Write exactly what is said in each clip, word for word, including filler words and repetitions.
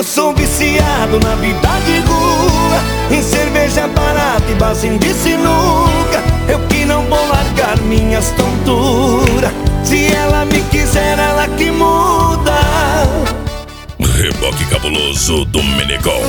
eu sou viciado na vida de rua, em cerveja barata e barzinho de sinuca. Eu que não vou largar minhas tonturas. Se ela me quiser, ela que muda. Reboque cabuloso do Menegão.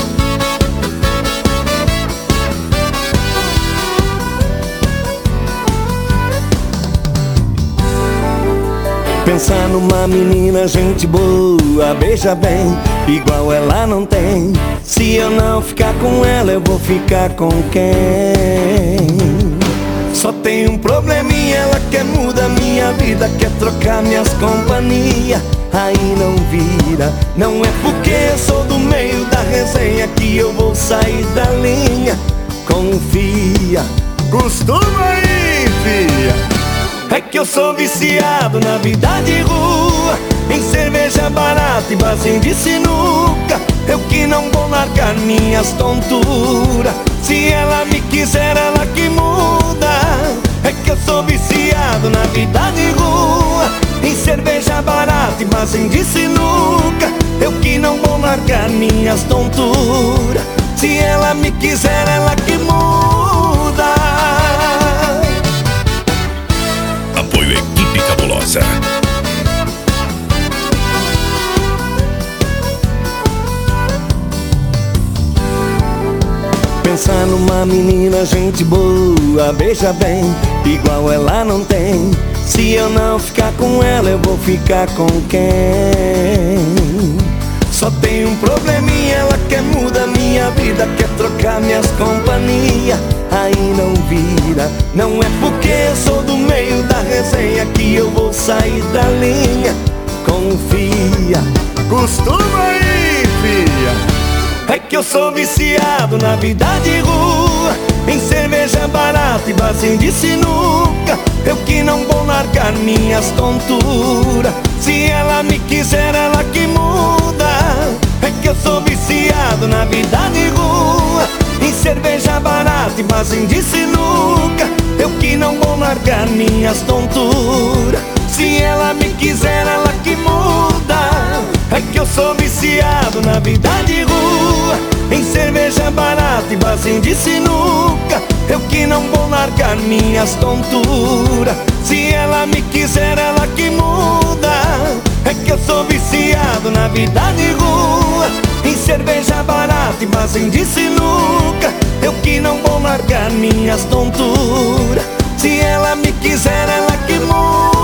Pensar numa menina, gente boa, beija bem, igual ela não tem. Se eu não ficar com ela, eu vou ficar com quem? Só tem um probleminha, ela quer mudar minha vida, quer trocar minhas companhias. Aí não vira, não é porque eu sou do meio da resenha que eu vou sair da linha. Confia, costuma aí, filha. É que eu sou viciado na vida de rua, em cerveja barata e barzinho de sinuca. Eu que não vou largar minhas tonturas. Se ela me quiser, ela que muda. É que eu sou viciado na vida de rua, em cerveja barata e barzinho de sinuca. Eu que não vou largar minhas tonturas. Se ela me quiser, ela que muda. Apoio Equipe Cabulosa. Pensar numa menina, gente boa, beija bem, igual ela não tem. Se eu não ficar com ela, eu vou ficar com quem? Só tem um probleminha, ela quer mudar minha vida, quer trocar minhas companhias. Aí não vira, não é porque eu sou do meio da resenha que eu vou sair da linha. Confia, costuma aí, filha. É que eu sou viciado na vida de rua, em cerveja barata e barzinho de sinuca. Eu que não vou largar minhas tonturas. Se ela me quiser, ela que muda. É que eu sou viciado na vida de rua, em cerveja barata e barzinho de sinuca. Eu que não vou largar minhas tonturas. Se ela me quiser, ela que muda. É que eu sou viciado na vida de rua, em cerveja barata e barzinho de sinuca. Eu que não vou largar minhas tonturas. Se ela me quiser, ela que muda. É que eu sou viciado na vida de rua, em cerveja barata e barzinho de sinuca. Eu que não vou largar minhas tonturas. Se ela me quiser, ela que muda.